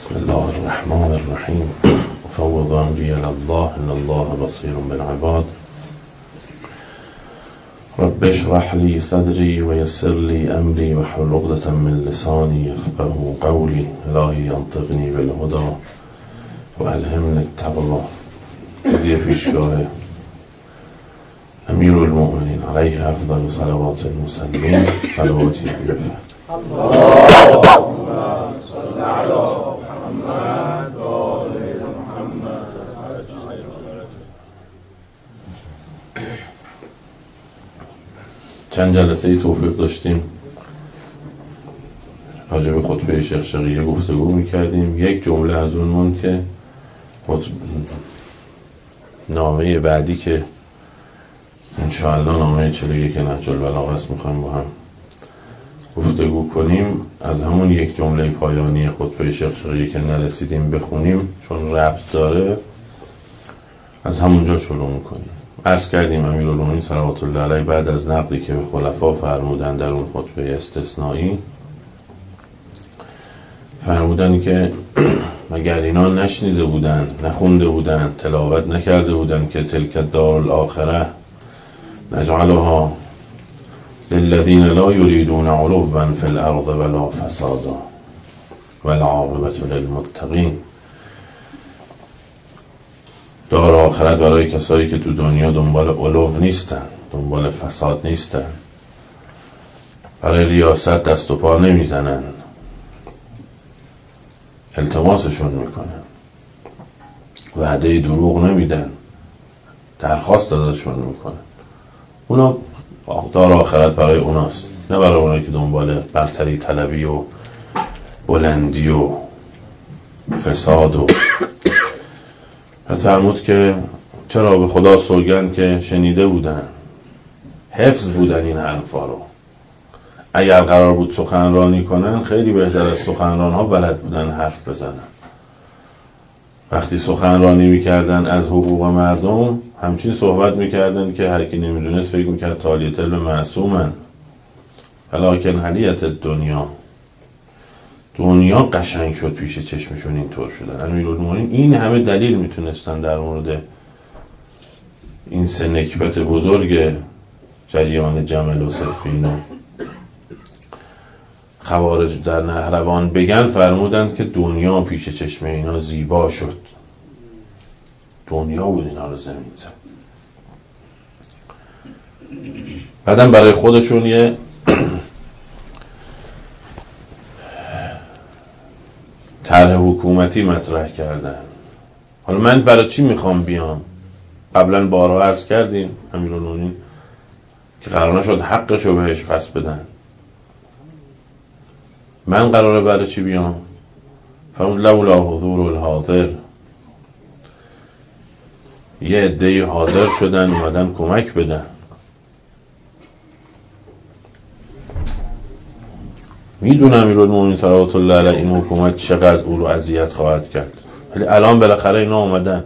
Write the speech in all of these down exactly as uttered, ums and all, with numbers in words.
بسم الله الرحمن الرحیم. فوض امری الی الله ان الله بصیر بالعباد. رب اشرح لی صدری و یسر لی امری واحلل عقدة من لسانی یفقهوا قولی. الهی انطقنی بالهدی و الهمنی التقوی. هدیه پیشگاه امیرالمؤمنین علیه افضل صلوات المسلمین، صلواتی بیفه اللهم صل علی محمد و آل محمد. چند جلسه ای توفیق داشتیم راجع به خطبه شیخ شقیه گفتگو میکردیم. یک جمله از اون مون که خطب... نامه بعدی که انشاءالله نامه چهل و یک نهج البلاغه است میخوایم با هم گفتگو کنیم. از همون یک جمله پایانی خطبه شیخ شقیه که نرسیدیم بخونیم چون ربط داره، از همونجا شروع میکنیم. عرض کردیم امیرالمومنین صلوات الله علیه بعد از نقدی که به خلفا فرمودن در اون خطبه استثنایی، فرمودن که مگر اینا نشنیده بودن، نخونده بودن، تلاوت نکرده بودن که تلک الدار الاخره نجعلها للذین لا یریدون علوا فی الارض ولا فسادا والعاقبة للمتقین. دار آخرت برای کسایی که تو دنیا دنبال علو نیستن، دنبال فساد نیستن، برای ریاست دست و پا نمیزنن، التماسشون میکنن، وعده دروغ نمیدن، درخواست ازشون میکنن. اونا دار آخرت برای اوناست، نه برای اونایی که دنبال برتری طلبی و بلندی و فساد و فرمود که چرا به خدا سوگند که شنیده بودن، حفظ بودن این حرفا رو. اگر قرار بود سخنرانی کنن خیلی بهتر از سخنران ها بلد بودن حرف بزنن. وقتی سخنرانی میکردن از حقوق مردم همچین صحبت میکردن که هر کی نمیدونست فکر میکرد تالیت المعصومن. ولکن حلیت دنیا، دنیا قشنگ شد پیش چشمشون، اینطور شدن. امیرالمومنین این همه دلیل میتونستن در مورد این سه نکبت بزرگ جریان جمل و صفین و خوارج در نهروان بگن، فرمودن که دنیا پیش چشم اینا زیبا شد. دنیا بود اینا رو زمین زد. بعدم برای خودشون یه طرح حکومتی مطرح کردن. حالا من برای چی میخوام بیام؟ قبلا بارها عرض کردیم امیرالمومنین که قرار نشد حقشو بهش پس بدن. من قراره برای چی بیام؟ فهم لولا حضور الحاضر، یه عده‌ای حاضر شدن اومدن کمک بدن. میدونم امیرالمومنین صلوات الله علیه این حکومت چقدر او رو اذیت خواهد کرد، ولی الان بالاخره اینا اومدن.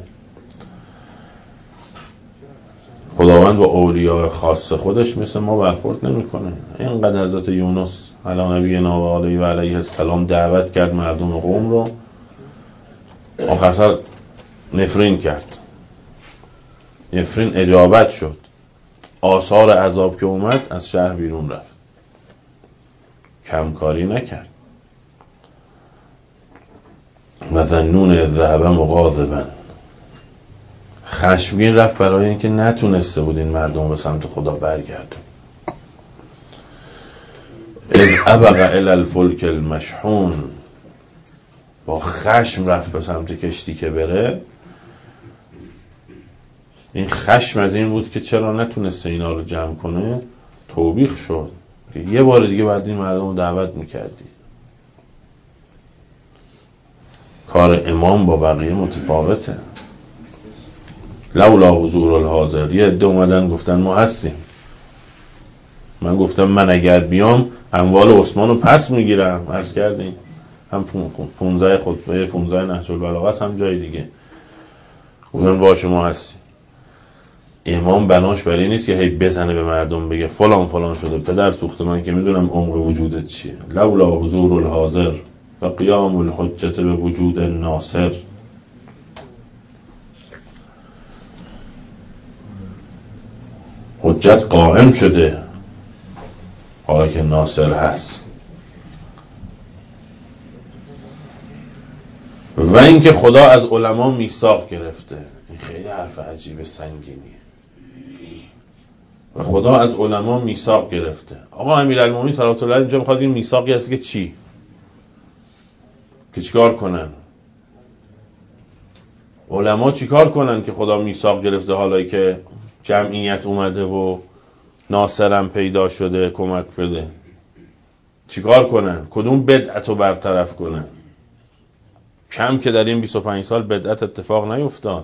خداوند با اولیاء خاص خودش مثل ما برخورد نمیکنه. اینقدر حضرت یونس علی نبینا و علیه و علیه السلام دعوت کرد مردم قوم رو، آخر سر نفرین کرد. نفرین اجابت شد. آثار عذاب که اومد از شهر بیرون رفت، کمکاری نکرد. و ظنون اذ ذهب مغاضبا، خشمگین رفت برای اینکه نتونسته بود این مردم به سمت خدا برگردن. اذ ابق الی الفلک المشحون، با خشم رفت به سمت کشتی که بره. این خشم از این بود که چرا نتونسته اینا رو جمع کنه. توبیخ شد که یه بار دیگه بعد این مردم رو دعوت میکردی. کار امام با بقیه متفاوته. لولا حضور الحاضر، یه عده اومدن گفتن ما هستیم. من گفتم من اگر بیام اموال عثمان رو پس میگیرم. عرض کردیم هم پونزه خطبه پونزه نهج البلاغه است، هم جای دیگه. گفتن باشه ما هستیم. امام بناش برای نیست که هی بزنه به مردم بگه فلان فلان شده. پدر سوخته من که میدونم عمق وجودت چیه. لولا حضور الحاضر، و قیام الحجت به وجود ناصر. حجت قائم شده حالا که ناصر هست. و اینکه خدا از علما میثاق گرفته. این خیلی حرف عجیب سنگینی. و خدا از علما میثاق گرفته. آقا امیرالمومنین صلوات الله علیه اینجا میخواد این میثاق گرفته که چی؟ که چیکار کنن؟ علما چیکار کنن که خدا میثاق گرفته حالا که جمعیت اومده و ناصرم پیدا شده کمک بده؟ چیکار کنن؟ کدوم بدعت رو برطرف کنن؟ کم که در این بیست و پنج سال بدعت اتفاق نیفتاد.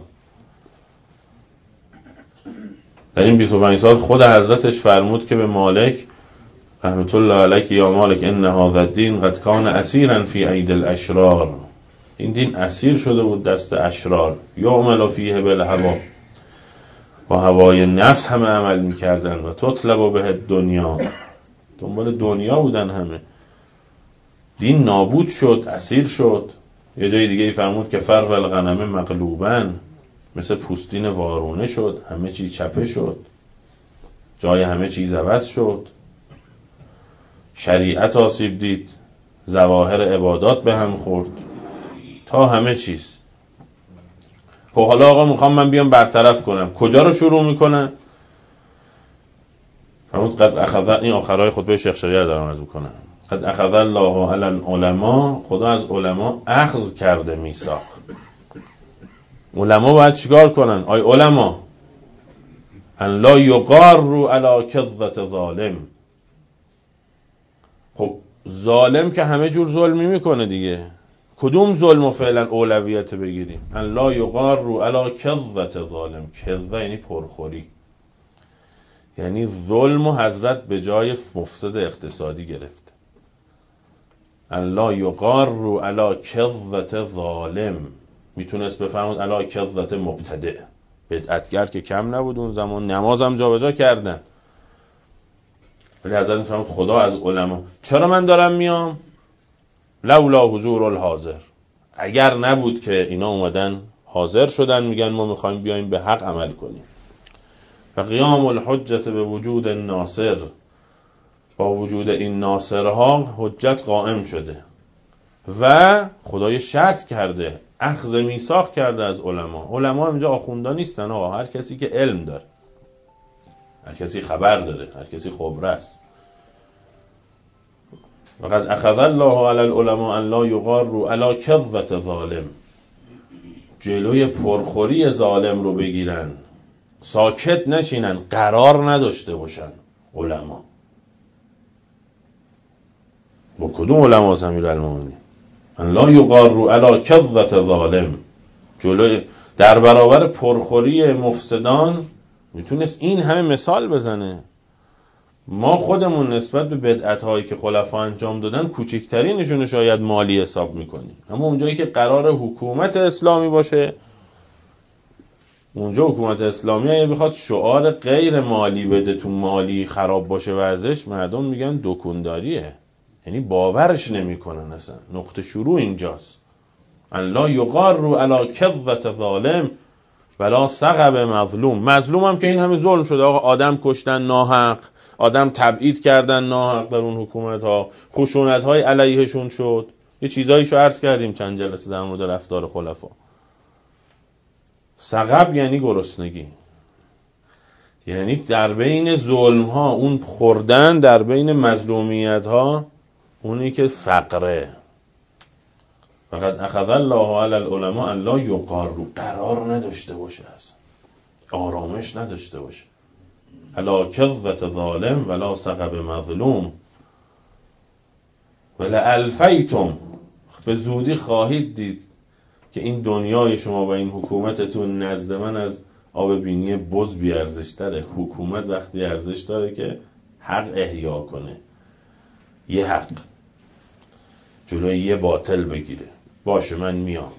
در این بیست و پنج سال خود حضرتش فرمود که به مالک رحمت الله علیک یا مالک ان هذا الدین قد کان اسیرا فی اید الاشرار. این دین اسیر شده بود دست اشرار. یعمل فیه بالهوا، با هوای نفس همه عمل میکردن و تطلب به دنیا، دنبال دنیا بودن همه. دین نابود شد، اسیر شد. یه جای دیگه فرمود که فرو الغنم مغلوبن، مثل پوستین وارونه شد، همه چی چپه شد، جای همه چیز عوض شد، شریعت آسیب دید، ظواهر عبادات به هم خورد، تا همه چیز. خب حالا آقا میخوام من بیام برطرف کنم، کجا رو شروع میکنم؟ فرمود قد اخذ، این آخرهای خطبه شیخ شریعه دارم عرض میکنم، قد اخذ الله علی العلماء، خدا از علما اخذ کرده میثاق. علما باید چیکار کنن؟ آی علما ان لا یقاروا علی کذة ظالم. خب ظالم که همه جور ظلمی میکنه دیگه، کدوم ظلم و فعلا اولویت بگیریم؟ ان لا یقاروا علی کذة ظالم. کذة یعنی پرخوری، یعنی ظلم و حضرت به جای مفسد اقتصادی گرفت. ان لا یقاروا علی کذة ظالم، میتونست بفرمود علی کذة مبتدع، بدعتگر که کم نبود اون زمان، نمازم جابجا کردن. ولی حضرت میفرمود خدا از علما. چرا من دارم میام؟ لولا حضور الحاضر، اگر نبود که اینا اومدن حاضر شدن میگن ما میخوایم بیایم به حق عمل کنیم. و قیام الحجت به وجود ناصر، با وجود این ناصرها حجت قائم شده. و خدای شرط کرده، اخذ میثاق کرده از علما. علما اینجا آخوندا نیستن آقا، هر کسی که علم داره، هر کسی خبر داره، هر کسی خبره است. وقد اخذ الله علی العلماء ان لا یقاروا علی کذة ظالم، جلوی پرخوری ظالم رو بگیرن، ساکت نشینن، قرار نداشته باشن. علما با کدوم علما است امیرالمومنین؟ ان لا یقاروا علی کذة ظالم، جلوی در برابر پرخوری مفسدان میتونست این همه مثال بزنه. ما خودمون نسبت به بدعت‌هایی که خلفا انجام دادن کوچکترینشون شاید مالی حساب میکنیم، اما اونجایی که قرار حکومت اسلامی باشه، اونجا حکومت اسلامی اگه بخواد شعار غیر مالی بده تو مالی خراب باشه وضعش، مردم میگن دکونداریه، یعنی باورش نمیکنن اصلا. نقطه شروع اینجاست. ان لا یقاروا علی کذة ظالم ولا ثغب مظلوم. مظلوم هم که این همه ظلم شده آقا، آدم کشتن ناحق، آدم تبعید کردن ناحق در اون حکومت ها، خشونت های علیهشون شد. یه چیزایشو عرض کردیم چند جلسه در مورد رفتار خلفا. ثغب یعنی گرسنگی، یعنی در بین ظلم ها اون خوردن، در بین مظلومیت ها اونی که فقره. فقط اخذ الله علی العلماء ان لا یقاروا، قرار نداشته باشه اصلا، آرامش نداشته باشه. علی کذة ظالم ولا ثغب مظلوم ولألفیتم، به زودی خواهید دید که این دنیای شما و این حکومتتون نزد من از آب بینی بز بی ارزش تره. حکومت وقتی ارزش داره که حق احیا کنه، یه حق جلوی یه باطل بگیره. باشه من میام.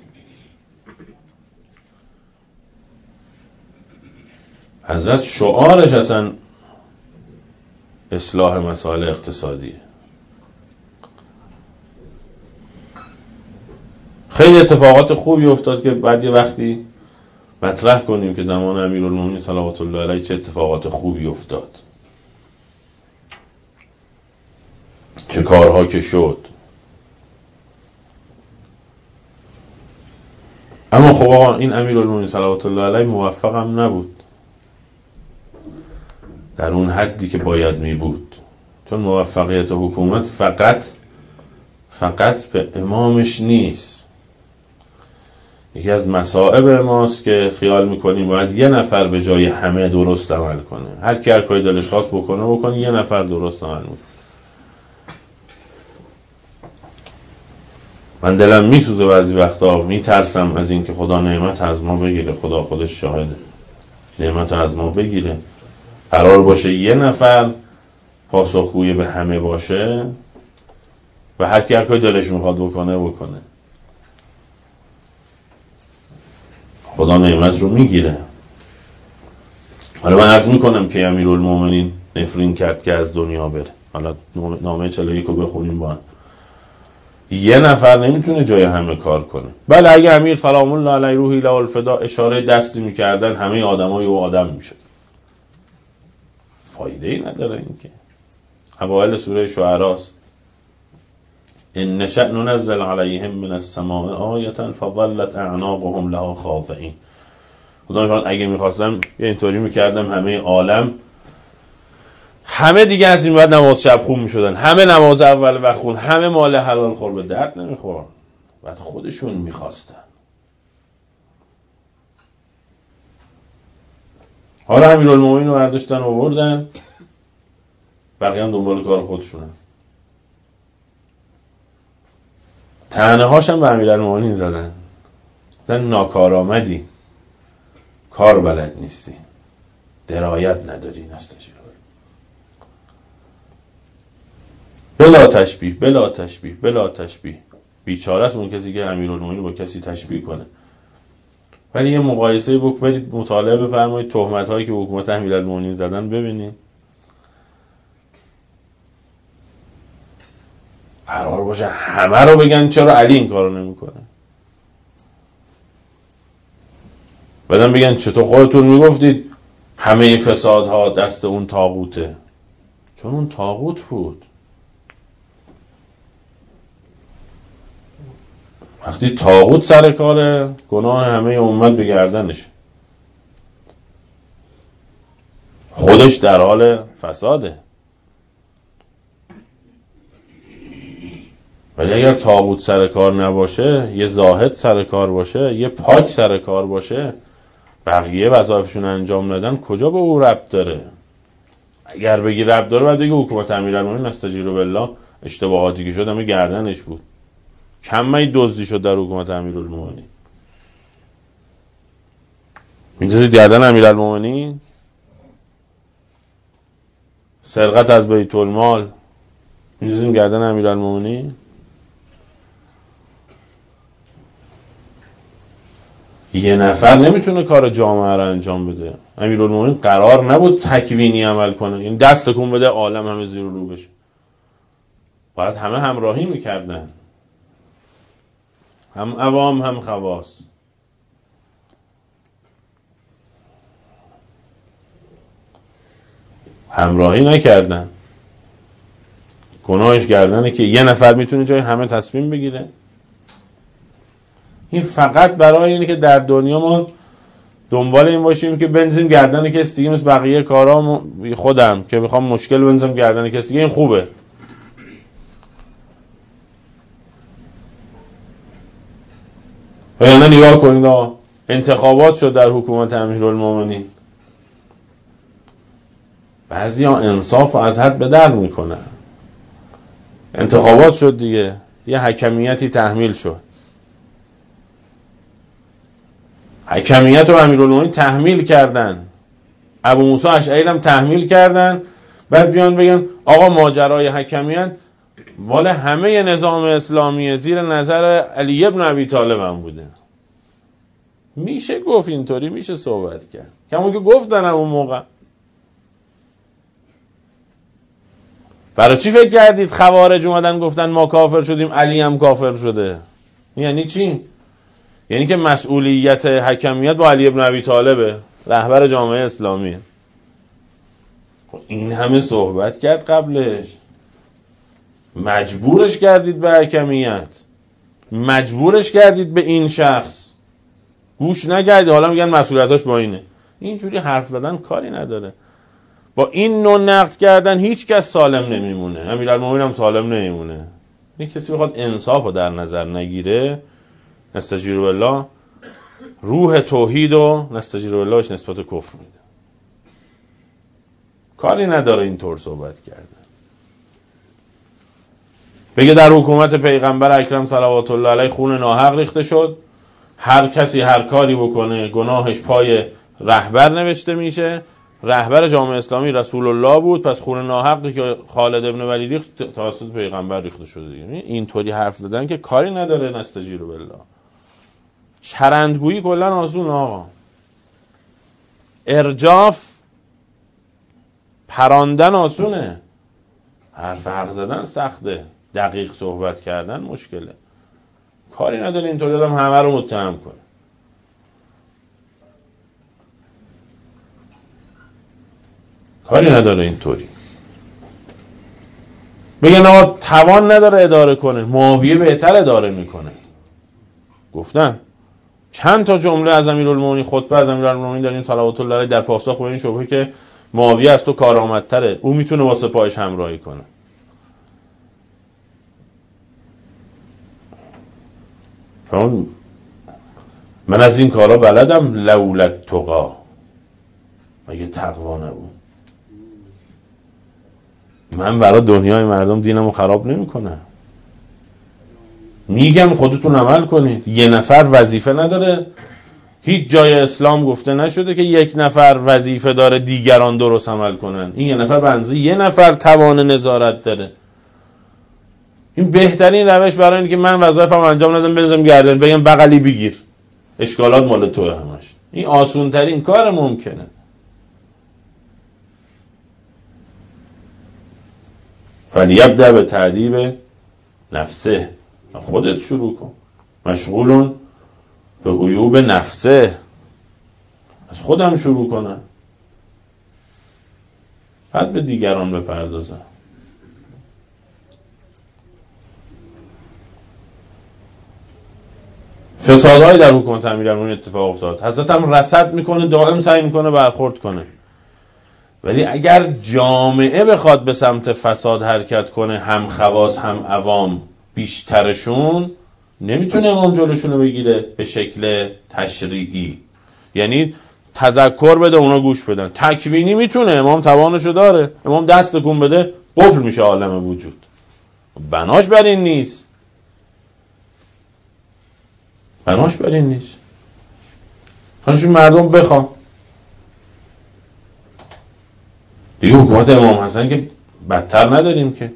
حضرت شعارش اصلا اصلاح مسائل اقتصادیه. خیلی اتفاقات خوبی افتاد که بعد یه وقتی مطرح کنیم که زمان امیرالمومنین صلوات الله علیه چه اتفاقات خوبی افتاد، چه کارها که شد. اما خب آقا این امیرالمومنین صلوات الله علیه موفق هم نبود در اون حدی که باید می بود، چون موفقیت حکومت فقط فقط به امامش نیست. یکی از مصائب ماست که خیال میکنیم باید یه نفر به جای همه درست عمل کنه، هر کی هر کاری دلش خواست بکنه بکنه یه نفر درست عمل میکنه. من دلم میسوزه بعضی وقتا، میترسم از این که خدا نعمت از ما بگیره، خدا خودش شاهده، نعمت از ما بگیره، قرار باشه یه نفر پاسخگوی به همه باشه و هر کی هر کاری دلش میخواد بکنه بکنه. خدا نعمت رو میگیره. حالا من عرض میکنم که امیرالمومنین نفرین کرد که از دنیا بره. حالا نامه چهل و یک رو بخونیم با هم. یه نفر نمیتونه جای همه کار کنه. بله اگه امیر سلام الله علیه روحی له الفدا اشاره دستی میکردن همه آدمای او آدم میشد. فایده ای نداره این که. اوائل سوره شعراست. ان نشأ ننزل علیهم من السماء آیة فظلت اعناقهم لها خاضعین. خدا میفرماید اگه میخواستم یه اینطوری میکردم همه عالم، همه دیگه از این بعد نماز شب خون میشدن، همه نماز اول وقت خون، همه مال حلال خور، به درد نمیخورن. بعد خودشون میخواستن. حالا امیرالمومنین رو برداشتن آوردن، بقیه هم دنبال کار خودشونن. طعنه هاشم به امیرالمومنین زدن، زن ناکارآمدی، کار بلد نیستی، درایت نداری، نستجیب بلا تشبیه بلا تشبیه بلا تشبیه. بیچاره است اون کسی که امیرالمومنین با کسی تشبیه کنه. ولی یه مقایسه بک برید مطالعه بفرمایید تهمت هایی که حکومت امیرالمومنین زدن ببینید. قرار باشه همه رو بگن چرا علی این کارو نمیکنه، بعدم بگن چطور خودتون میگفتید همه فسادها دست اون طاغوته، چون اون طاغوت بود. وقتی طاغوت سر کاره گناه همه امت به گردنشه، خودش در حال فساده. ولی اگر طاغوت سر کار نباشه، یه زاهد سر کار باشه، یه پاک سر کار باشه، بقیه وظایفشون انجام ندن، کجا به او ربط داره؟ اگر بگی ربط داره باید بگی حکومت امیرالمومنین استجیروا بالله اشتباهاتی که شد همه گردنش بود. کمی دزدی شد در حکومت امیرالمومنین، می‌دونید گردن امیرالمومنین؟ سرقت از بیت المال می‌دونید گردن امیرالمومنین؟ یه نفر نمیتونه کار جامعه رو انجام بده. امیرالمومنین قرار نبود تکوینی عمل کنه، این دست تکون بده عالم همه زیر و رو بشه. باید همه همراهی میکردن، هم عوام هم خواص. همراهی نکردن. گناهش گردنه که یه نفر میتونه جای همه تصمیم بگیره. این فقط برای اینه که در دنیا ما دنبال این باشیم که بنزیم گردن کسی دیگه، مثل بقیه کارا خودم که میخوام مشکل بنزیم گردن کسی دیگه، این خوبه. و یعنی نگاه کنید انتخابات شد در حکومت امیرالمومنین، بعضی ها انصاف و از حد به در میکنن. انتخابات شد دیگه، یه حکمیتی تحمیل شد، حکمیت رو امیرالمومنین تحمیل کردن، ابو موسی اشعری هم تحمیل کردن، بعد بیان بگن آقا ماجرای حکمیت مال همه نظام اسلامی زیر نظر علی ابن ابی طالب هم بوده. میشه گفت اینطوری؟ میشه صحبت کرد؟ کمون که گفتن اون موقع. برای چی فکر کردید خوارج اومدن گفتن ما کافر شدیم علی هم کافر شده؟ یعنی چی؟ یعنی که مسئولیت حکمیت با علی ابن ابی طالبه، رهبر جامعه اسلامیه. این همه صحبت کرد قبلش، مجبورش کردید به حکمیت، مجبورش کردید به این شخص، گوش نکردید، حالا میگن مسئولیتاش با اینه. اینجوری حرف زدن کاری نداره. با این نوع نقد کردن هیچ کس سالم نمیمونه، امیرالمومنین هم سالم نمیمونه. این کسی بخواد انصاف رو در نظر نگیره، نستجیر بالله، روح توحید و نستجیر باللهش نسبت کفر میده. کاری نداره اینطور صحبت کردن. بگه در حکومت پیغمبر اکرم صلوات الله علیه خون ناحق ریخته شد، هر کسی هر کاری بکنه گناهش پای رهبر نوشته میشه، رهبر جامعه اسلامی رسول الله بود، پس خون ناحقی که خالد ابن ولید ریخت توسط پیغمبر ریخته شده دیگه. اینطوری حرف زدن که کاری نداره نستجیر بالله. چرندگویی کلا آسون آقا، ارجاف پراندن آسونه، حرف حق زدن سخته، دقیق صحبت کردن مشکله. کاری نداره اینطوری آدم همه رو متهم کنه. کاری نداره اینطوری بگن آقا توان نداره اداره کنه، معاویه بهتر اداره میکنه. گفتن چند تا جمله از امیرالمومنین، خطبه از امیرالمومنین داریم صلوات الله علیه در پاسخ به این شبهه که معاویه از تو کارآمدتره، او میتونه واسه پایش همراهی کنه. چون من از این کارا بلدم، لولت تقا، مگه تقوا نبود؟ من برای دنیای مردم دینمو خراب نمی کنم. میگم خودتون عمل کنید. یه نفر وظیفه نداره. هیچ جای اسلام گفته نشده که یک نفر وظیفه داره دیگران درست عمل کنن. این یه نفر به اندازه یه نفر توان نظارت داره. این بهترین روش برای اینه که من وظایفم انجام ندم بزنم گردن بگم بغلی بگیر، اشکالات مال توه همش. این آسون ترین کار ممکنه. فلیبدأ به تعذیب نفسه، خودت شروع کن. مشغولون به عیوب نفسه، از خودم شروع کنم بعد به دیگران بپردازم. فسادهای در حکومت امیرالمومنین اتفاق افتاد. حضرت هم رصد میکنه، دائم سعی میکنه برخورد کنه. ولی اگر جامعه بخواد به سمت فساد حرکت کنه، هم خواص هم عوام بیشترشون، نمیتونه امام جلوشونو بگیره به شکل تشریعی. یعنی تذکر بده اونا گوش بدن. تکوینی میتونه، امام توانشو داره، امام دست تکون بده قفل میشه عالم وجود. بناش بر این نیست، بناش بر این نیست. خانشون مردم بخوام دیگه. حکومت امام حسن که بدتر نداریم که.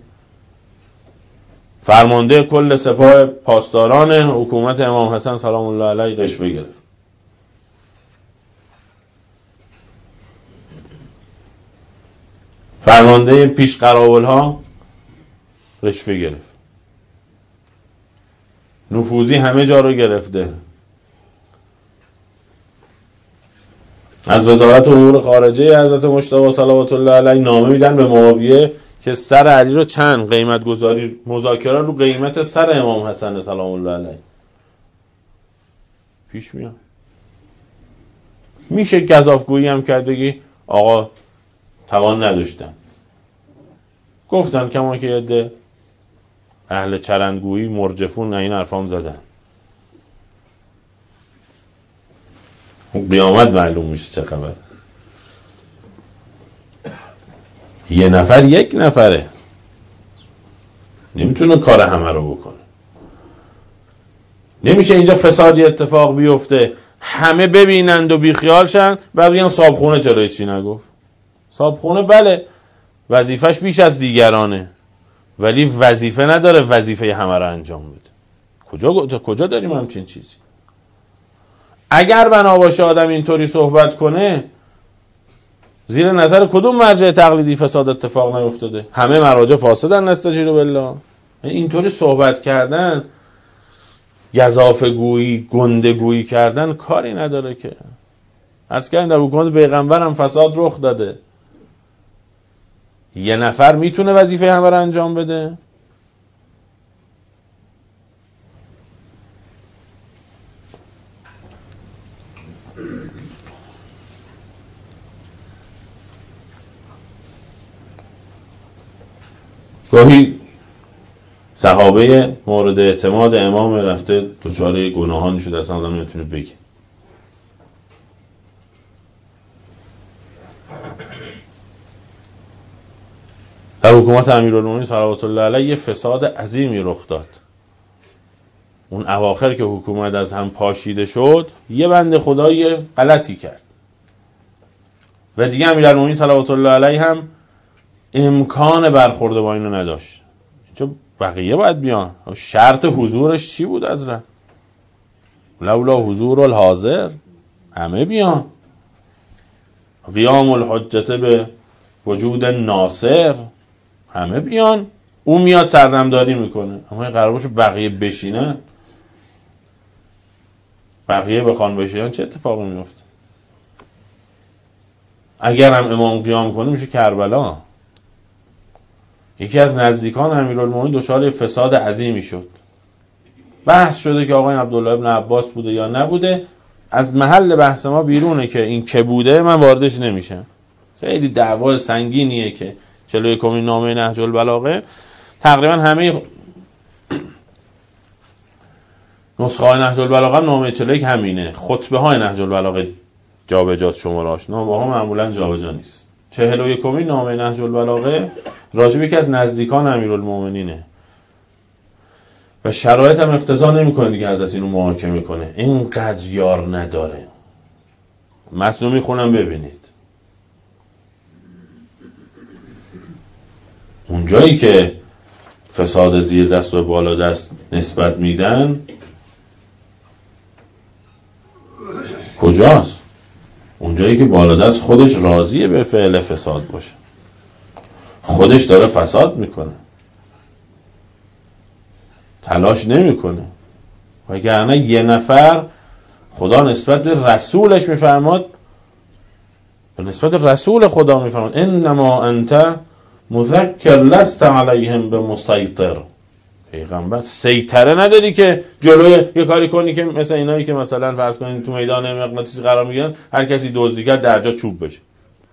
فرمانده کل سپاه پاسداران حکومت امام حسن سلام الله علیه رشوه گرفت. فرمانده پیش قراول ها رشوه گرفت. نفوذی همه جا رو گرفته. از وزارت امور خارجه حضرت مجتبی صلوات الله علیه نامه میدن به معاویه که سر علی رو چند قیمت گذاری، مذاکره رو قیمت سر امام حسن سلام الله علیه پیش میاد. میشه گزافگویی هم کرد بگی آقا توان نداشتن. گفتن کما که یده اهل چرندگویی مرجفون این حرفام زدن. قیامت معلوم میشه چه خبر. یه نفر یک نفره نمیتونه کار همه رو بکنه. نمیشه اینجا فسادی اتفاق بیفته همه ببینند و بیخیال شن بعد بگن صابخونه جلوی چی نگفت. صابخونه بله وظیفش بیش از دیگرانه، ولی وظیفه نداره وظیفه همه رو انجام بده. کجا کجا داریم همچین چیزی؟ اگر بنا باشه آدم اینطوری صحبت کنه، زیر نظر کدوم مرجع تقلیدی فساد اتفاق نیفتاده؟ همه مراجع فاسدن نستجیر بالله. اینطوری صحبت کردن گزافه گویی، گنده گویی کردن کاری نداره که. عرض کردن در حکومت پیغمبر هم فساد رخ داده. یه نفر میتونه وظیفه همه رو انجام بده؟ گاهی صحابه مورد اعتماد امام رفته دچار گناهانی شده اصلا آدم نمیتونه بگه. در حکومت امیرالمومنین صلوات الله علیه یه فساد عظیمی رخ داد. اون اواخر که حکومت از هم پاشیده شد یه بنده خدای غلطی کرد و دیگه امیرالمومنین صلوات الله علیه هم امکان برخورد با اینو نداشت. چون بقیه باید بیان. شرط حضورش چی بود حضرت؟ لولا حضور الحاضر، همه بیان. قیام الحجت به وجود ناصر، همه بیان. اون میاد سردمداری میکنه، اما این قرار باشه بقیه بشینن، بقیه بخوان بشینن، چه اتفاقی میفته؟ اگر هم امام قیام کنه میشه کربلا. یکی از نزدیکان امیرالمومنین دچار فساد عظیمی شد. بحث شده که آقای عبدالله ابن عباس بوده یا نبوده. از محل بحث ما بیرونه که این که بوده، من واردش نمیشم. خیلی دعوا سنگینیه که چهل و یکمین نامه نهج البلاغه تقریبا همه نسخه های نهج البلاغه نامه چهل و یک همینه. خطبه های نهج البلاغه جابجاست شماره‌اش، نامه ها معمولا جابجا نیست. چهل و یکمین نامه نهج البلاغه راجع به یکی از نزدیکان امیرالمومنینه و شرایط هم اقتضا نمیکنه دیگه حضرت اینو محاکمه کنه، اینقدر یار نداره. متن رو میخونم ببینید. اونجایی که فساد زیر دست و بالا دست نسبت میدن کجاست؟ اونجایی که بالا دست خودش راضیه به فعل فساد باشه، خودش داره فساد میکنه، تلاش نمیکنه. وگرنه یه نفر خدا نسبت به رسولش میفرماد، به نسبت رسول خدا میفرماد انما انت مذکر لست علیهم بمسیطر. پیغمبر سیطره نداری که جلوی یه کاری کنی که مثل اینایی که مثلا فرض کنید تو میدان مغناطیسی قرار میگیرن، هر کسی دزدی کرد درجا چوب بشه.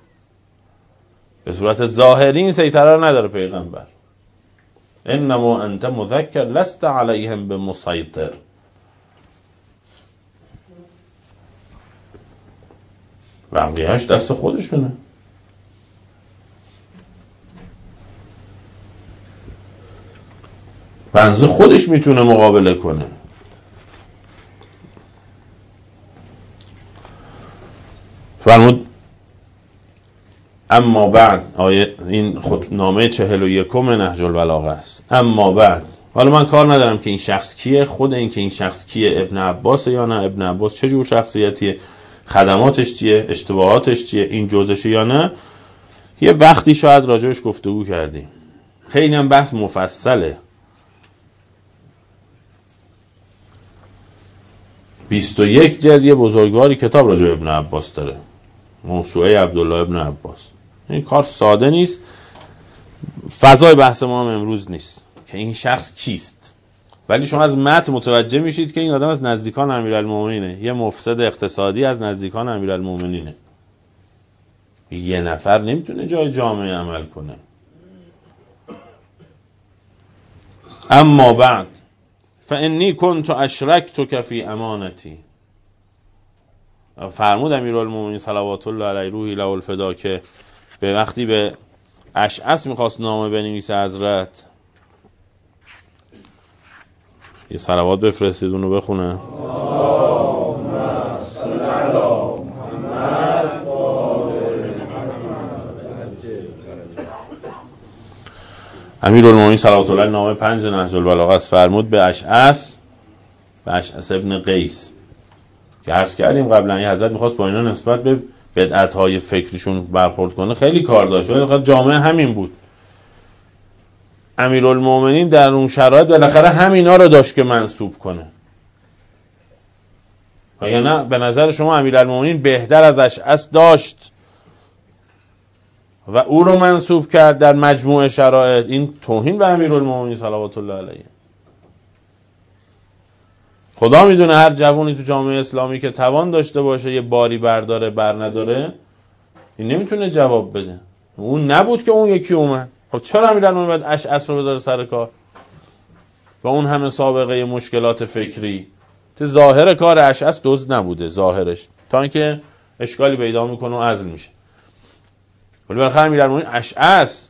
به صورت ظاهری این سیطره رو نداره پیغمبر. انما انت مذکر لست علیهم بمسیطر. بقیه‌اش دست خودشونه. بنزه خودش میتونه مقابله کنه. فرمود اما بعد، آیه این خطبنامه چهل و یکم نهج البلاغه است. اما بعد، حالا من کار ندارم که این شخص کیه، خود این که این شخص کیه، ابن عباس یا نه ابن عباس چه جور شخصیتیه، خدماتش چیه، اشتباهاتش چیه، این جزشه یا نه، یه وقتی شاید راجعش گفتگو کردیم. خیلی هم بحث مفصله. بیست و یک جلد یه بزرگواری کتاب راجع ابن عباس داره، موسوعه عبدالله ابن عباس. این کار ساده نیست. فضای بحث ما هم امروز نیست که این شخص کیست، ولی شما از متن متوجه میشید که این آدم از نزدیکان امیرالمومنینه، یه مفسد اقتصادی از نزدیکان امیرالمومنینه. یه نفر نمیتونه جای جامعه عمل کنه. اما بعد فانی کنت اشرکتک فی امانتی. فرمود امیرالمومنین صلوات الله علیه روحی له الفدا که به وقتی به اشعث میخواست نامه بنویسه حضرت، یه صلوات بفرستید اونو بخونه. امیرالمومنین صلوات الله علیه نامه پنج نهج البلاغه فرمود به اشعث، به اشعث ابن قیس که عرض کردیم قبلا یه حضرت میخواست با اینا نسبت به بدعت‌های فکریشون برخورد کنه، خیلی کار داشت ولی فقط جامعه همین بود. امیرالمومنین در اون شرایط بالاخره همینا رو داشت که منسوب کنه. یا نه به نظر شما امیرالمومنین بهتر از اشعث داشت و او رو منسوب کرد در مجموع شرایط؟ این توهین به امیرالمومنین صلوات الله علیه. خدا میدونه هر جوانی تو جامعه اسلامی که توان داشته باشه یه باری برداره بر نداره، این نمیتونه جواب بده. اون نبود که اون یکی اومد. خب چرا امیرالمومنین باید اشعث رو بذاره سر کار و اون همه سابقه مشکلات فکری؟ تو ظاهر کار اشعث دزد نبوده، ظاهرش، تا اینکه اشکالی پیدا میکنه و عزل میشه. ولی بالاخره امیرالمومنین اشعث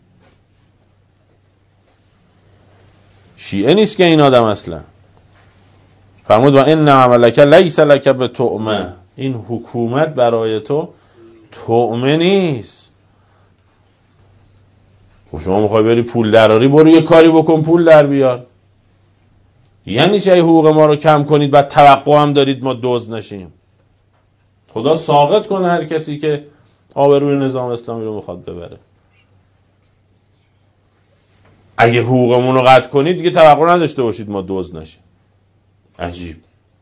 شیعه نیست که این آدم اصلا. فرمود و ان عملک لیس لک بتؤمه، این حکومت برای تو تؤمه نیست. خب شما میخوای بری پول دراری، برو یه کاری بکن پول در بیار. یعنی چه حقوق ما رو کم کنید بعد توقع هم دارید ما دزد نشیم؟ خدا ساقط کنه هر کسی که آبروی نظام اسلامی رو میخواد ببره. اگه حقوقمون رو قطع کنید دیگه توقع نداشته باشید ما دزد نشیم. عجیب.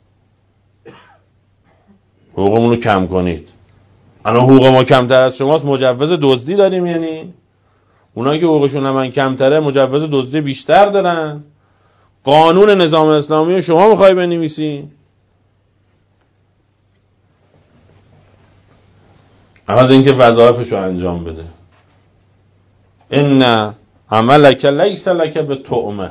حقوقمون رو کم کنید. الان حقوق ما کمتر از شماست، مجوز دزدی داریم؟ یعنی اونایی که حقوقشون هم کمتره مجوز دزدی بیشتر دارن. قانون نظام اسلامی رو شما میخوای بنویسی؟ اما اینکه وظایفش رو انجام بده. ان عملک لیس لک بتؤمه.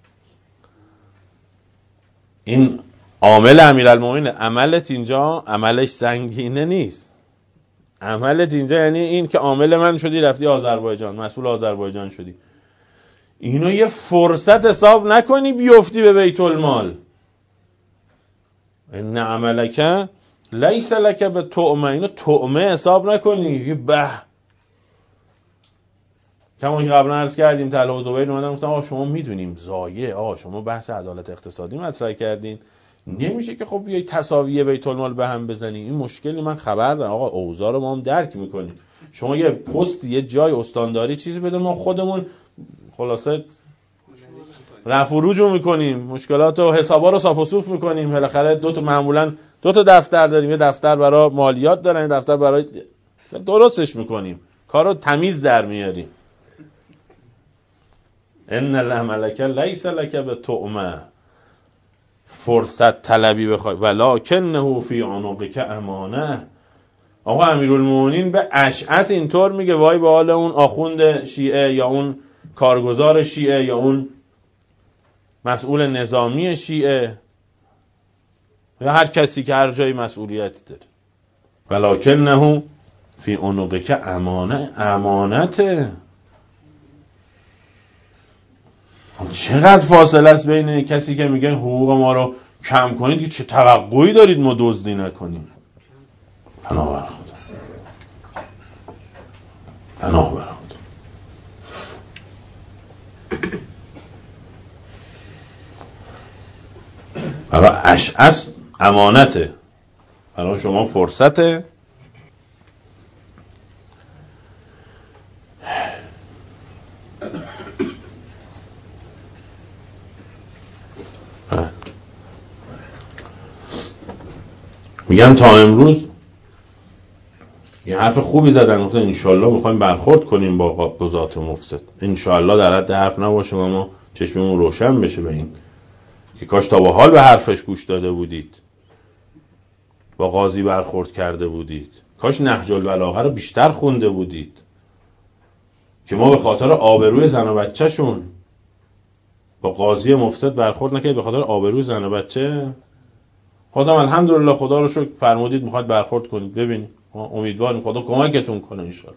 این عامل امیرالمومنین، عملت اینجا عملش سنگینه نیست. عملت اینجا یعنی این که عامل من شدی رفتی آذربایجان، مسئول آذربایجان شدی. اینو یه فرصت حساب نکنی بیفتی به بیت المال. ان عملک لیس لک بتؤمه، اینو تؤمه حساب نکنی. یه به کما که قبلا عرض کردیم طلحه و زبیر اومدن گفتن آقا شما میدونیم زایه، آقا شما بحث عدالت اقتصادی مطرح کردین، نمیشه که خب بیای تساوی بیت المال به هم بزنی. این مشکلی من خبر دارم آقا، اوضاع رو ما هم درک میکنیم. شما یه پست یه جای استانداری چیزی بده، ما خودمون خلاصه رفع و رجوع میکنیم، مشکلات و حسابا رو صاف و صوف میکنیم. بالاخره دو تا معمولا دو تا دفتر داریم، یه دفتر برای مالیات دارن، یه دفتر برای درستش میکنیم، کارو تمیز در میاریم. ان العملک لیس لک بتؤمه، فرصت طلبی بخوای ولکنه فی عنقک امانه. آقا امیرالمومنین به اشعث اینطور میگه وای به حال اون آخوند شیعه یا اون کارگزار شیعه یا اون مسئول نظامی شیعه یا هر کسی که هر جای مسئولیتی داره. ولکنه فی عنقک امانه، امانته. چقدر فاصله است بین کسی که میگه حقوق ما رو کم کنید که چه توقعی دارید ما دزدی نکنیم. پناه بر خدا، پناه بر خدا. برای اشعث امانته، برای شما فرصته. میگم تا امروز یه حرف خوبی زدن، گفتن انشالله میخوایم برخورد کنیم با قضات مفسد. انشالله در حد حرف نباشه و ما چشممون روشن بشه به این که کاش تا به حال به حرفش گوش داده بودید، با قاضی برخورد کرده بودید، کاش نهج البلاغه رو بیشتر خونده بودید که ما به خاطر آبروی زن و بچه‌شون با قاضی مفسد برخورد نکنید، به خاطر آبروی زن و بچه. خودم الحمدلله خدا رو شکر فرمودید میخواد برخورد کنید، ببینید امیدواریم خدا کمکتون کنه انشالله.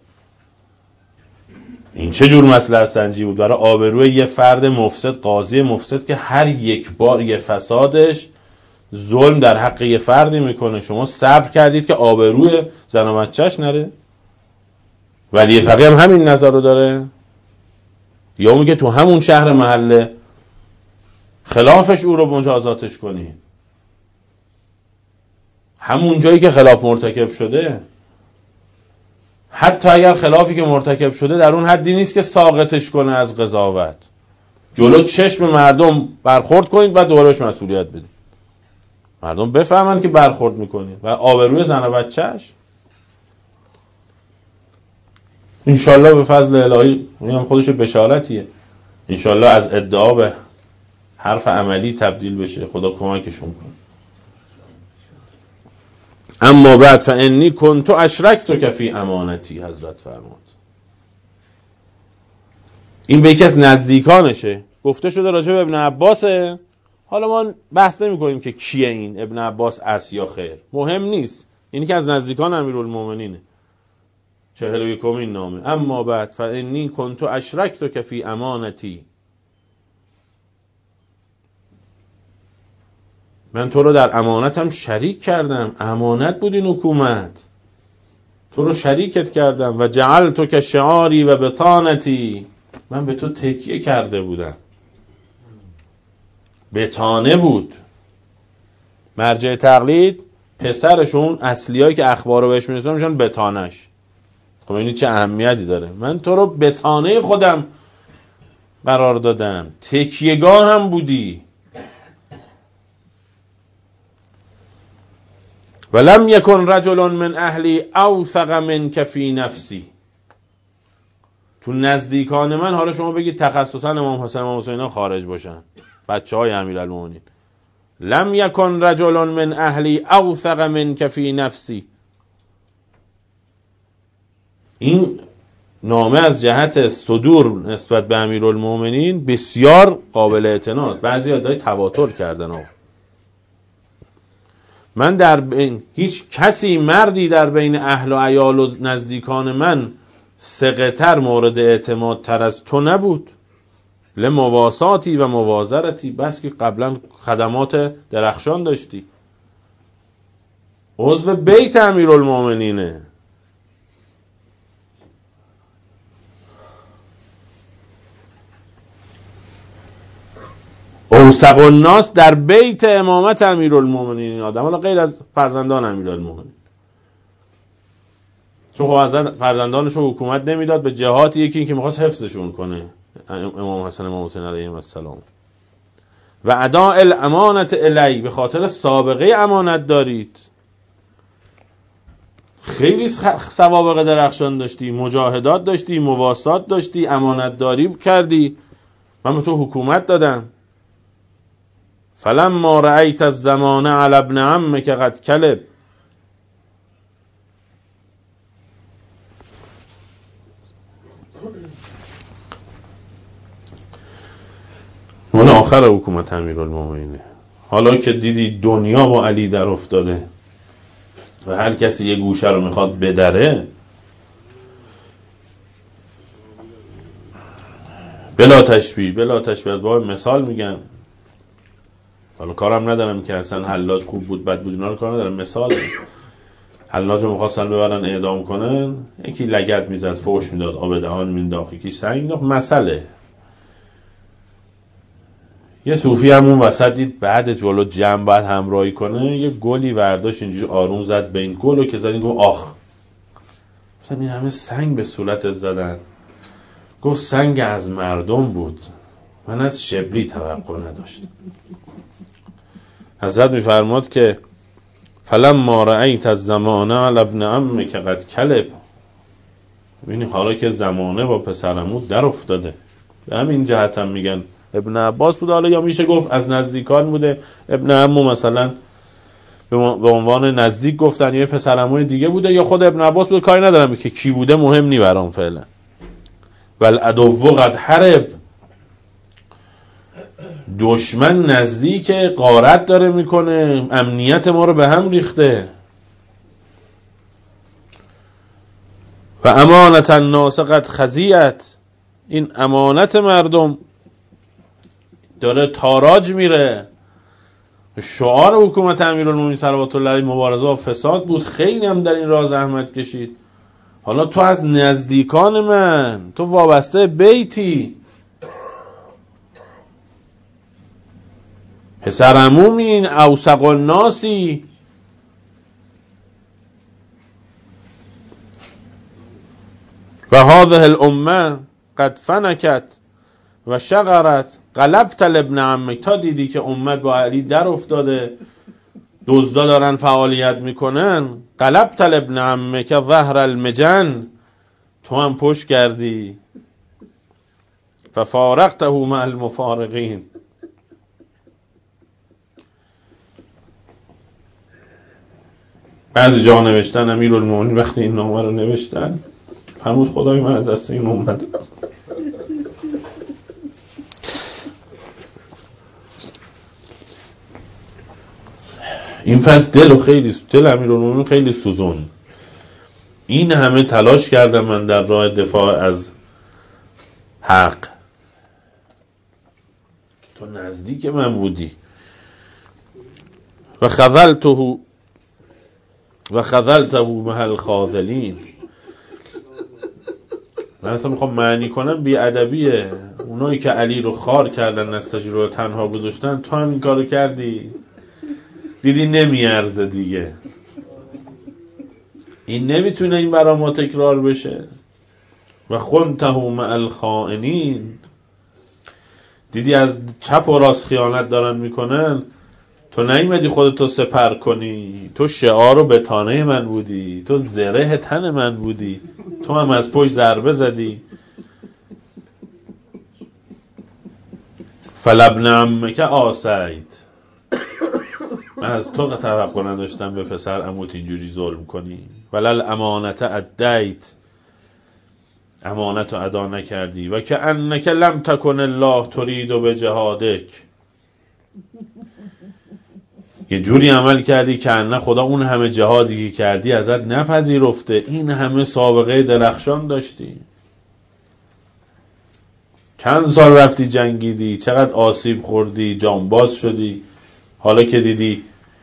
این چه جور مصلحت سنجی بود برای آبروی یه فرد مفسد، قاضی مفسد که هر یک بار یه فسادش ظلم در حق یه فردی میکنه. شما صبر کردید که آبروی زن و بچه‌ش نره؟ ولی فقیه هم همین نظر رو داره، یا میگه تو همون شهر محله خلافش او رو مجازاتش کنی، همون جایی که خلاف مرتکب شده. حتی اگر خلافی که مرتکب شده در اون حدی نیست که ساقطش کنه از قضاوت، جلو چشم مردم برخورد کنید بعد دوباره بهش مسئولیت بدید. مردم بفهمن که برخورد میکنی و آبروی زن و بچهش. انشالله به فضل الهی، میگم خودش بشارتیه، انشالله از ادعا به حرف عملی تبدیل بشه، خدا کمکشون کنه. اما بعد فانی کنت اشرکتک فی امانتی، حضرت فرمود این به یکی از نزدیکانشه، گفته شده راجع به ابن عباسه. حالا ما بحث نمی کنیم که کیه این ابن عباس، است یا خیر، مهم نیست، اینی که از نزدیکان امیرالمومنینه. چهل و یکمین نامه. اما بعد فانی کنت اشرکتک فی امانتی، من تو رو در امانتم شریک کردم، امانت بود این حکومت، تو رو شریکت کردم. و جعلتک شعاری و بطانتی، من به تو تکیه کرده بودم. بطانه بود، مرجع تقلید پسرشون اصلیایی که اخبارو بهش میرسون میشن بطانش. خب این چه اهمیتی داره؟ من تو رو بطانه خودم قرار دادم، تکیهگاه هم بودی. ولم یکن رجل من اهلی اوثق منک فی نفسی، تو نزدیکان من، حالا شما بگید تخصصا امام حسین امام حسین خارج باشن، بچه های امیرالمومنین، لم یکن رجل من اهلی اوثق منک فی نفسی، این نامه از جهت صدور نسبت به امیرالمومنین بسیار قابل اعتناست. بعضی ادعای تواتر کردن ها. من در بین هیچ کسی، مردی در بین اهل و عیال و نزدیکان من ثقه‌تر، مورد اعتماد تر از تو نبود. لمواساتی و موازرتی، بس که قبلا خدمات درخشان داشتی، عضو بیت امیرالمومنینه. اوثق الناس در بیت امامت امیرالمومنین آدم، حالا غیر از فرزندان امیرالمومنین، چون خب حضرت فرزندانش رو حکومت نمیداد به جهات، یکی این که میخواست حفظشون کنه، امام حسن امام حسین علیهم السلام. و اداء الامانت الی، به خاطر سابقه امانت دارید، خیلی سوابق درخشان داشتی، مجاهدات داشتی، مواسات داشتی، امانت داری کردی، من به تو حکومت دادم. فلما رأیت الزمان علی ابن عمک قد کلب، اون آخر حکومت امیرالمومنینه. حالا که دیدی دنیا با علی در افتاده و هر کسی یه گوشه رو میخواد بدره، بلا تشبیه بلا تشبیه از باب مثال میگم، حالا کارم ندارم که اصلا حلاج خوب بود بد بود، اینا رو کار ندارم، مثال حلاج رو میخواستن ببرن اعدام کنن، یکی لگد میزد، فوش میداد، آب دهان مینداخت، یکی سنگ مینداخت، مسئله. یه صوفی همون وسط دید بعد جلو جمع باید همراهی کنه، یه گلی ورداشت اینجوری آروم زد به این گل رو که زدین، گفت آخ، گفتم این همه سنگ به صورتت زدن. گفت سنگ از مردم بود، من از شبلی توقع نداشتم. حضرت میفرماد که فلما رأیت الزمانه علی ابن عمک قد کلب، ببینی حالا که زمانه با پسرمو در افتاده. به همین جهت هم میگن ابن عباس بوده، حالا یا میشه گفت از نزدیکان بوده، ابن عمو مثلا به عنوان نزدیک گفتن، یا پسرعموی دیگه بوده، یا خود ابن عباس بوده، کاری ندارم که کی بوده، مهم نی برام فعلا. والعدو قد حرب، دشمن نزدیک، غارت داره میکنه، امنیت ما رو به هم ریخته. و امانت الناس قد خزیت، این امانت مردم داره تاراج میره. شعار حکومت امیرالمومنین صلوات الله علیه مبارزه با فساد بود، خیلی هم در این راه زحمت کشید. حالا تو از نزدیکان من، تو وابسته بیتی، پسر عمومین، اوثق الناسی. و هذه الامه قد فنکت و شغرت قلبت لابن عمک، تا دیدی که امت با علی در افتاده، دزدا دارن فعالیت میکنن، قلبت ابن عمک ظهر المجن، تو هم پشت کردی ففارقته مع المفارقین. بعضی جا نوشتن امیرالمومنین وقتی این نامه رو نوشتن فرمود خدای من از دست این اومد. این فرد دل و خیلی دل امیرالمومنین خیلی سوزون. این همه تلاش کردم من در راه دفاع از حق، تو نزدیک من بودی. و خذلته و خذلته مع الخاذلین. من اصلا میخوام معنی کنم بی‌ادبیه. اونایی که علی رو خار کردن، نستجیب رو تنها گذاشتن، تو هم این کارو کردی، دیدی نمیارزه دیگه، این نمیتونه این برا ما تکرار بشه. و خنته مع الخائنین، دیدی از چپ و راست خیانت دارن میکنن، تو نیومدی خودتو سپر کنی، تو شعار و بتانه من بودی، تو زره تن من بودی، تو هم از پشت ضربه زدی. فلابن عمک آسیت، من از تو توقع نداشتم به پسر عموت اینجوری ظلم کنی. ولل امانت ادیت، امانت رو ادا نکردی. و که انک لم تکن الله ترید به جهادک، یه جوری عمل کردی که نه خدا اون همه جهادی که کردی ازت نپذیرفته، این همه سابقه درخشان داشتی، چند سال رفتی جنگیدی، چقدر آسیب خوردی، جانباز شدی، حالا که دیدی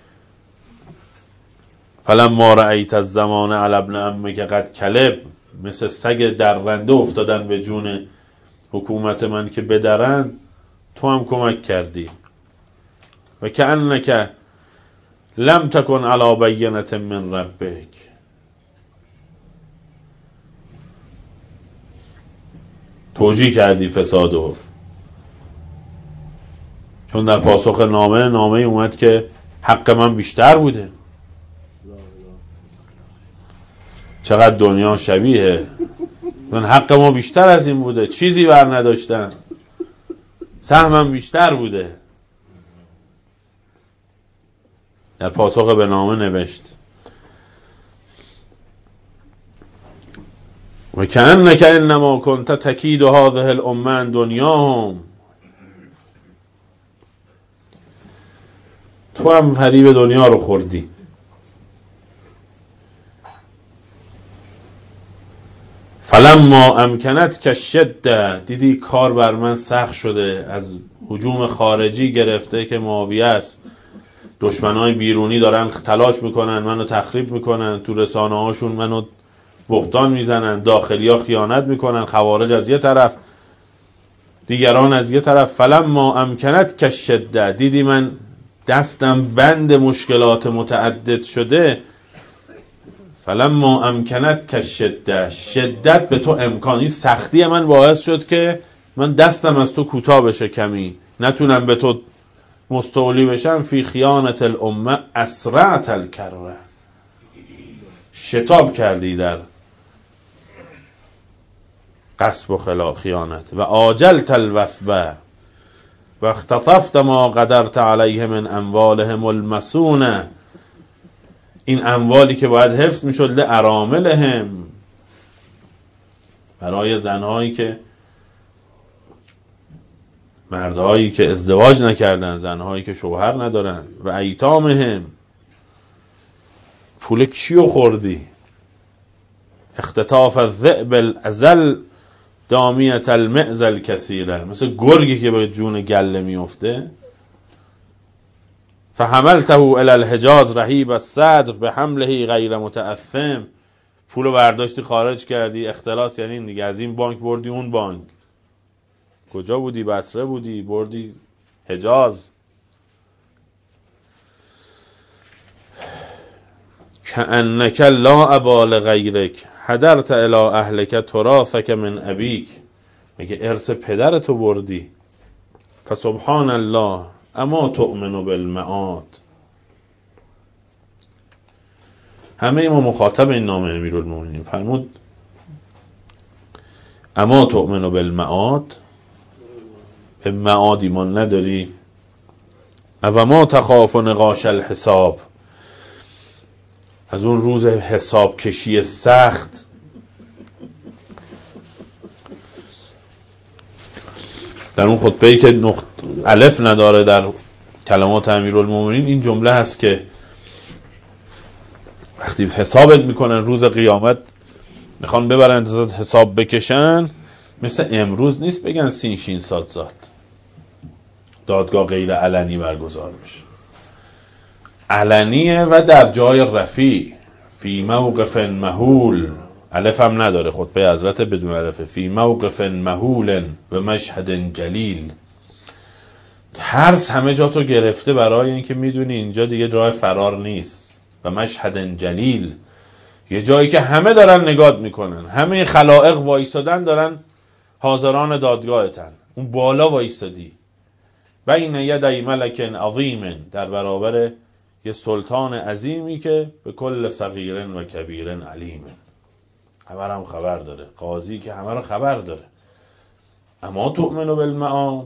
فلما رأیت الزمان علی ابن عمک قد کلب، مثل سگ درنده افتادن به جون حکومت من که بدرن، تو هم کمک کردی. و کأنک لم تکن علی بینة من ربک، توجیه کردی فسادو، چون در پاسخ نامه نامه اومد که حق من بیشتر بوده. چقدر دنیا شبیه، من حق ما بیشتر از این بوده، چیزی بر نداشتم، سهمم بیشتر بوده. در پاسخ به نامه نوشت و کأنک انما کنت تکید هذه الامه دنیاهم، تو هم فریب دنیا رو خوردی. فلما امکنت که شده، دیدی کار بر من سخت شده، از هجوم خارجی گرفته که معاویه است، دشمنای بیرونی دارن تلاش میکنن منو تخریب میکنن، تو رسانه هاشون منو بهتان میزنن، داخلی ها خیانت میکنن، خوارج از یه طرف، دیگران از یه طرف. فلما امکنت که شده، دیدی من دستم بند مشکلات متعدد شده. فلما امکنت که شده، شدت به تو امکانی، سختی من باعث شد که من دستم از تو کوتاه بشه، کمی نتونم به تو مستولی بشم. فی خیانت الامه اسرعت الکره، شتاب کردی در قصب و خلا خیانت. و آجلت الوثبه و اختطفت ما قدرت علیه من اموالهم المسونه، این اموالی که باید حفظ میشد لاراملهم، برای زنهایی که مردهایی که ازدواج نکردن، زنهایی که شوهر ندارن. و ایتامهم، پول کیو خوردی؟ اختطاف الذئب الازل دامیت المعز الکثیره، مثل گرگی که به جون گله میفته. فحملته الی الحجاز رهیب الصدر به حمله غیر متأثم، پولو برداشتی خارج کردی. اختلاس یعنی این دیگه، از این بانک بردی اون بانک. کجا بودی؟ بصره بودی، بردی حجاز. کأنک لا ابا لغیرک حضرت الی اهلک تراثک من ابیک، میگه ارث پدرتو بردی. فسبحان الله اما تؤمن بالمعاد، همه ما مخاطب این نامه امیرالمومنین. فرمود اما تؤمن بالمعاد، به معاد ایمان نداری؟ و ما تخاف نقاش الحساب، از اون روز حساب کشی سخت. در اون خطبه‌ای که نقط الف نداره در کلمات امیرالمومنین این جمله هست که وقتی حسابت میکنن روز قیامت، میخوان ببرن ازت حساب بکشن، مثل امروز نیست بگن سین شین صاد زاد، دادگاه غیر علنی برگزار بشه. علنیه و در جای رفیع، فی موقف مهول، الف هم نداره خطبه حضرت بدون الفه، فی موقف مهول و مشهد جلیل. ترس همه جا تو گرفته برای اینکه میدونی اینجا دیگه راه فرار نیست. و مشهد جلیل، یه جایی که همه دارن نگات میکنن، همه خلائق وایستادن دارن حاضران دادگاهتن، اون بالا وایستادی. و این یدی ملک عظیم، در برابر یه سلطان عظیمی که به کل صغیر و کبیر علیم، همه رو هم خبر داره، قاضی که همه رو خبر داره. اما تؤمن بالمعاد،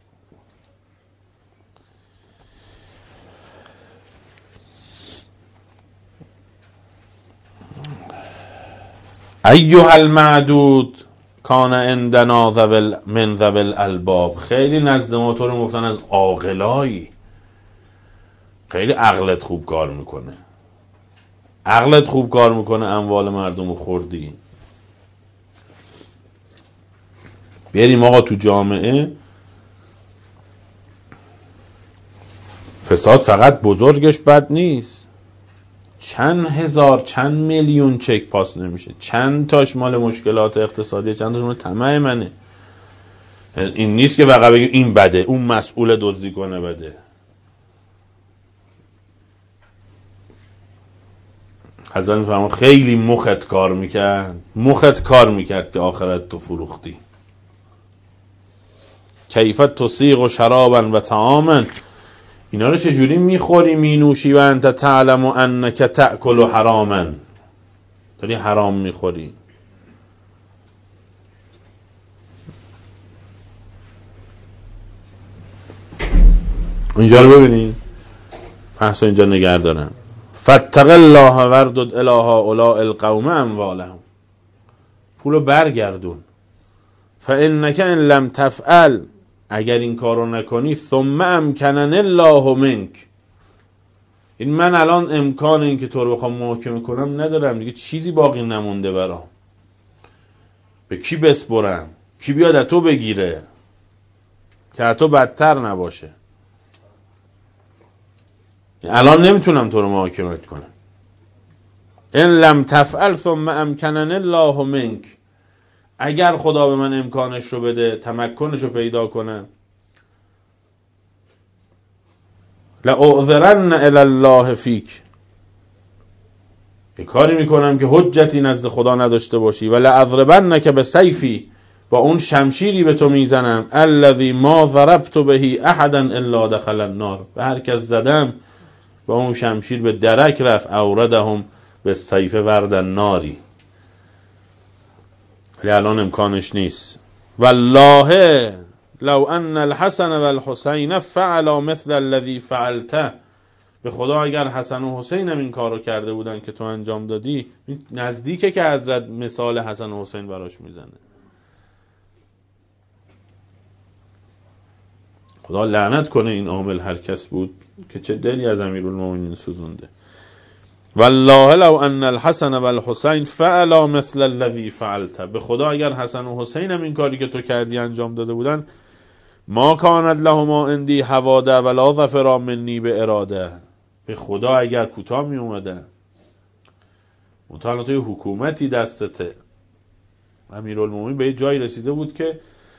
ایها المعدود کان عندنا ذول من ذول الباب، خیلی نزد ما تو رو گفتن از عاقلایی، خیلی عقلت خوب کار میکنه، عقلت خوب کار میکنه، اموال مردم رو خوردی. بیاریم آقا تو جامعه فساد فقط بزرگش بد نیست، چند هزار چند میلیون چک پاس نمیشه، چند تاش مال مشکلات اقتصادی، چند تاش مال طمع منه. این نیست که فقط بگیم این بده، اون مسئول دزدی کنه بده. حضرت میفرماد خیلی مخت کار میکرد، مخت کار میکرد که آخرت تو فروختی. کیفت تسیغ و شرابا و طعاما، اینا رو چجوری میخوری مینوشی و انت تعلم انک تأکل حراما، داری حرام میخوری. اینجا رو ببینید، بحث اینجا نگه دارم. فاتق الله وردد الی هؤلاء القوم اموالهم، پولو برگردون. فانک ان لم تفعل، اگر این کارو نکنی، ثم امکنن الله منک، این من الان امکان این که تو رو بخوام محاکمه کنم ندارم دیگه، چیزی باقی نمونده برام، به کی بسپرم، کی بیاد از تو بگیره که از تو بدتر نباشه. الان نمیتونم تو رو محاکمت کنم. ان لم تفعل ثم امکنن الله منک، اگر خدا به من امکانش رو بده، تمکنش رو پیدا کنم، لأعذرن الی الله فیک، یه کاری میکنم که حجتی نزد خدا نداشته باشی. و لأضربنک بسیفی، با اون شمشیری به تو میزنم، الذی ما ضربت به احدا الا دخل النار، به هر کس زدم با اون شمشیر به درک رفت. اوردهم به سیف ورد الناری، ولی الان امکانش نیست. والله لو ان الحسن والحسین فعلا مثل الذی فعلته، به خدا اگر حسن و حسین هم این کارو کرده بودن که تو انجام دادی، نزدیکه که حضرت مثال حسن و حسین براش میزنه. خدا لعنت کنه این عامل هر کس بود که چه دلی از امیرالمومنین سوزونده. والله لو ان الحسن والحسین فعلا مثل الذی فعلته، به خدا اگر حسن و حسین هم این کاری که تو کردی انجام داده بودن، ما کانت لهما عندی حواده ولا ظفرا منی به اراده، به خدا اگر کوتاه می اومدن، مطالعه توی حکومتی دستته. امیرالمومنین به یه جایی رسیده بود که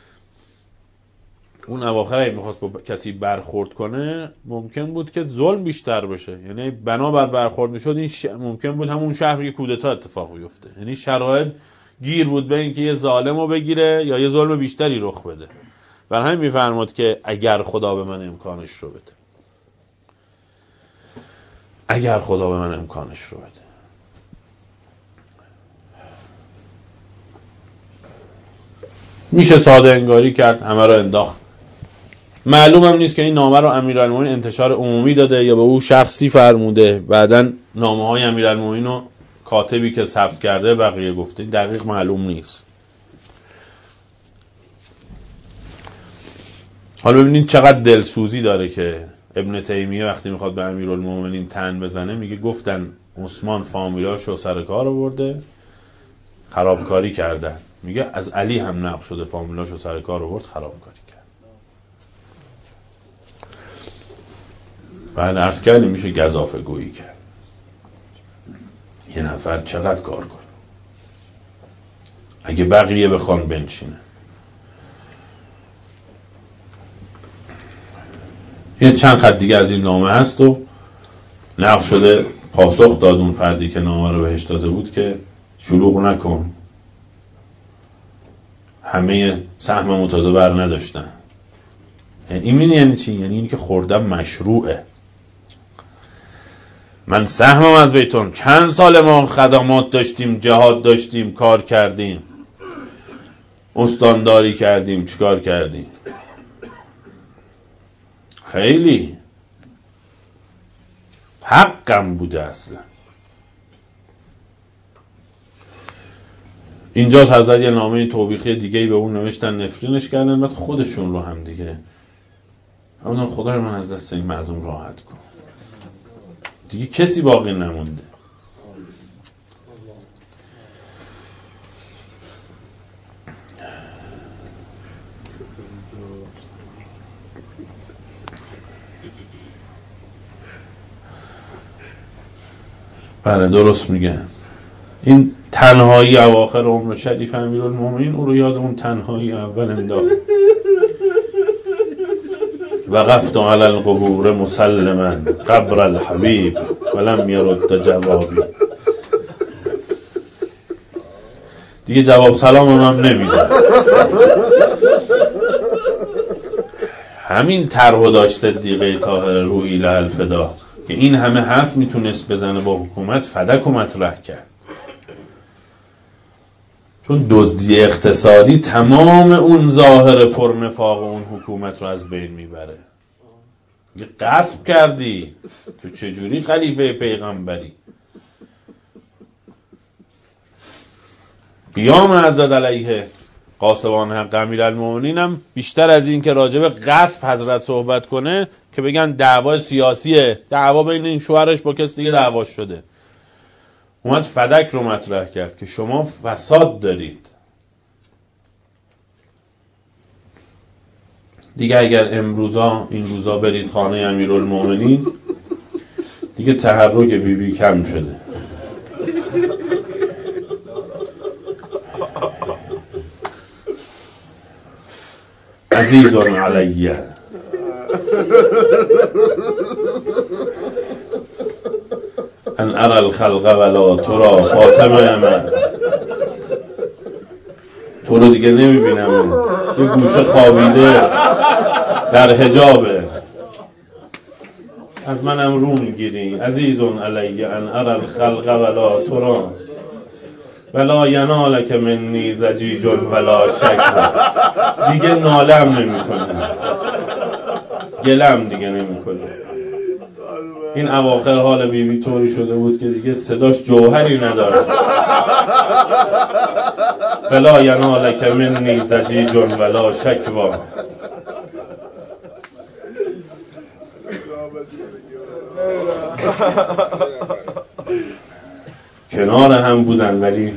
اون اواخر اگه میخواست با کسی برخورد کنه، ممکن بود که ظلم بیشتر بشه، یعنی بنابر برخورد میشد این ش... ممکن بود همون شهر یه کودتا اتفاق بیفته، یعنی شرایط گیر بود به اینکه یه ظالمو بگیره یا یه ظلم بیشتری رخ بده. برای همین میفرماد که اگر خدا به من امکانش رو بده، اگر خدا به من امکانش رو بده. میشه ساده انگاری کرد، همه رو انداخت. معلوم هم نیست که این نامه رو امیرالمومنین انتشار عمومی داده یا به او شخصی فرموده. بعدن نامه های امیرالمومنین رو کاتبی که ثبت کرده بقیه گفته، دقیق معلوم نیست. حالا ببینید چقدر دلسوزی داره که ابن تیمیه وقتی میخواد به امیرالمومنین تن بزنه میگه گفتن عثمان فامیلاشو سر کار آورده خرابکاری کردن. میگه از علی هم نقل شده فامیلاشو سر کار آورد خرابکاری کرد. بعد عرض کردیم میشه گزافه گویی کرد. یه نفر چقدر کار کنه اگه بقیه بخوان بنشینه. یه چند خط دیگه از این نامه هست و نقل شده پاسخ داد اون فردی که نامه رو بهش داده بود که شلوغ نکن، همه سهم متازه بر نداشتن. این یعنی چی؟ یعنی اینی که خوردم مشروعه. من سهمم از بیتون، چند سال ما خدمات داشتیم، جهاد داشتیم، کار کردیم، استانداری کردیم، چیکار کردیم، خیلی حقم بوده اصلا. اینجا حضرت یه نامه توبیخی دیگه‌ای به اون نوشتن، نفرینش کردن، بعد خودشون رو هم دیگه همون خدای من از دست این مردم راحت کن، دیگه کسی باقی نمونده. بله درست میگه. این تنهایی اواخر عمر شریف امیرالمومنین او رو یاد اون تنهایی اول انداخت. وقفت علی القبور مسلما قبر الحبیب ولم یرد جوابی. دیگه جواب سلام هم نمیده. همین طرحو داشته دیگه طاهر روحی للفدا که این همه حرف میتونست بزنه با حکومت، فدک و مطرح کرد. چون دزدی اقتصادی تمام اون ظاهر پرنفاق اون حکومت رو از بین میبره. یه غصب کردی، تو چجوری خلیفه پیغمبری؟ قیام حضرت علیه قاسوان حق امیرالمومنین هم بیشتر از این که راجع به غصب حضرت صحبت کنه که بگن دعوا سیاسیه، دعوا بین این شوهرش با کسی دیگه دعواش شده، اومد فدک رو مطرح کرد که شما فساد دارید. دیگه اگر امروزا این روزا برید خانه امیرالمومنین دیگه تحرک بی بی کم شده. عزیزون علیه ان ارى الخلق ولا ترى فاطمه من. تو رو دیگه نمیبینم، یه گوشه خوابیده در حجابه، از منم رو میگیری. عزیزون علیه ان ارى الخلق ولا ترى ولا ینالک منی زجیج ولا شکر. دیگه نالم نمی کنه، گلم دیگه نمی کنه. این اواخر حال بی بی طوری شده بود که دیگه صداش جوهری نداره. ولا ینالک منی زجیج ولا شکوا. کنار هم بودن ولی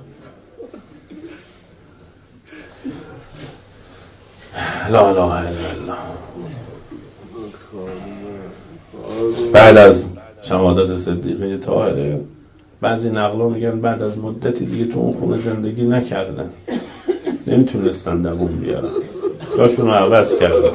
لا اله الا الله. بعد از شهادت صدیقه طاهره بعضی نقلا میگن بعد از مدتی دیگه تو اون خونه زندگی نکردن، نمیتونستن دووم بیارن، جاشون رو عوض کردن.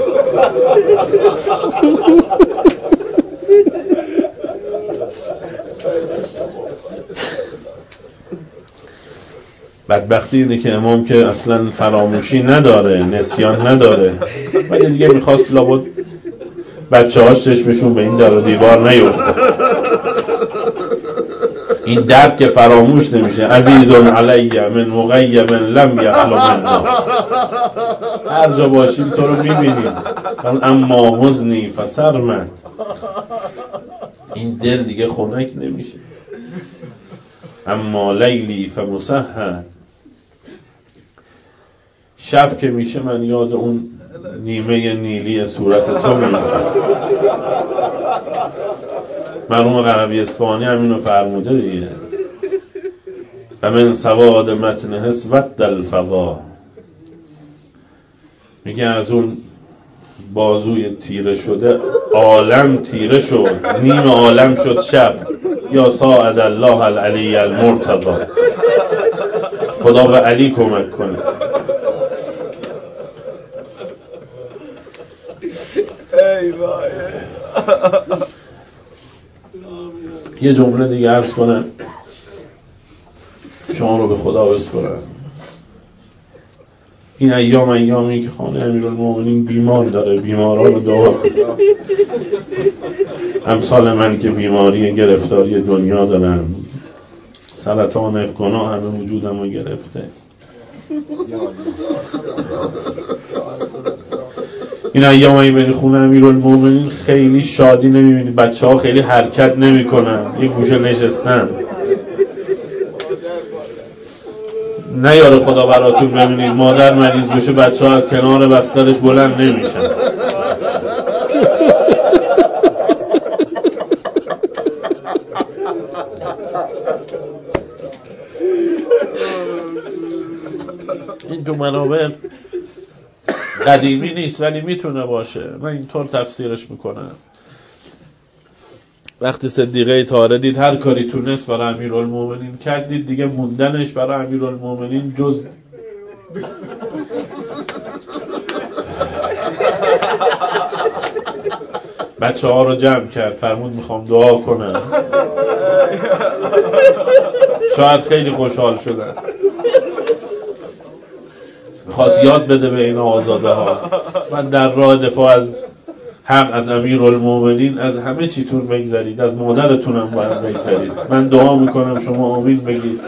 بدبختی اینه که امام که اصلا فراموشی نداره، نسیان نداره، ولی دیگه میخواست لابد بچه هاش چشمشون به این در و دیوار نیفته. این درد که فراموش نمیشه. عزیزون علی من مغیب لم یخلو منا، هر جا باشیم تو رو میبینیم. اما حزنی فسرمت، این دل دیگه خنک نمیشه. اما لیلی فمسهد، شب که میشه من یاد اون نیمه نیلی صورت تو میفتم. مرحوم قرنبی اصفهانی همینو فرموده دیگه. و من سواد متنه اسود الفضا، میگه از اون بازوی تیره شده عالم تیره شد، نیم عالم شد شب. یا ساعد الله العلی المرتضی، خدا به علی کمک کنه. ای وای. یه جمله دیگه عرض کنم شما رو به خدا بسپرم. این ایام ایامی که خانه امیرالمومنین بیمار داره، بیماران رو دعا کنه. امثال من که بیماری گرفتاری دنیا دارم، سرطان افغانا همه وجودم رو گرفته. این ایامی بری خونه امیرالمومنین خیلی شادی نمیبینی، بچه ها خیلی حرکت نمی کنن، یه گوشه نشستن. نیاره خدا براتون ببینید مادر مریض بشه بچه ها از کنار بسترش بلند نمیشن. این تو منابع قدیمی نیست ولی میتونه باشه. من اینطور تفسیرش میکنم. وقتی صدیقه طاهره دید هر کاری تونست برای امیرالمومنین کرد، دید دیگه موندنش برای امیرالمومنین جز بچه ها رو جمع کرد، فرمود میخوام دعا کنم. شاید خیلی خوشحال شدن، خواست یاد بده به این آزاده ها من در راه دفاع از حق از امیرالمومنین از همه چیتون بگذارید، از مادرتونم باید بگذارید. من دعا میکنم شما آمین بگید.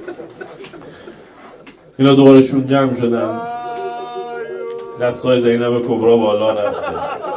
اینا دورشون جمع شدن، دستای زینب کبرا بالا رفته.